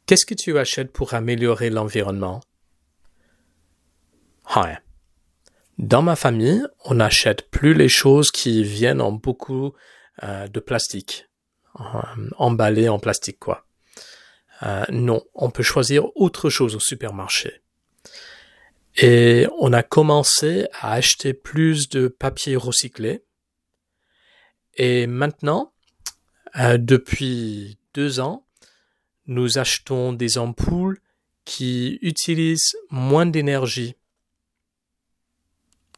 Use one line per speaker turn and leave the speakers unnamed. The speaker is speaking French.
Qu'est-ce que tu achètes pour améliorer l'environnement? Ouais. Dans ma famille, on n'achète plus les choses qui viennent en beaucoup de plastique, emballées en plastique, quoi. Non, on peut choisir autre chose au supermarché. Et on a commencé à acheter plus de papier recyclé. Et maintenant, depuis 2 ans, nous achetons des ampoules qui utilisent moins d'énergie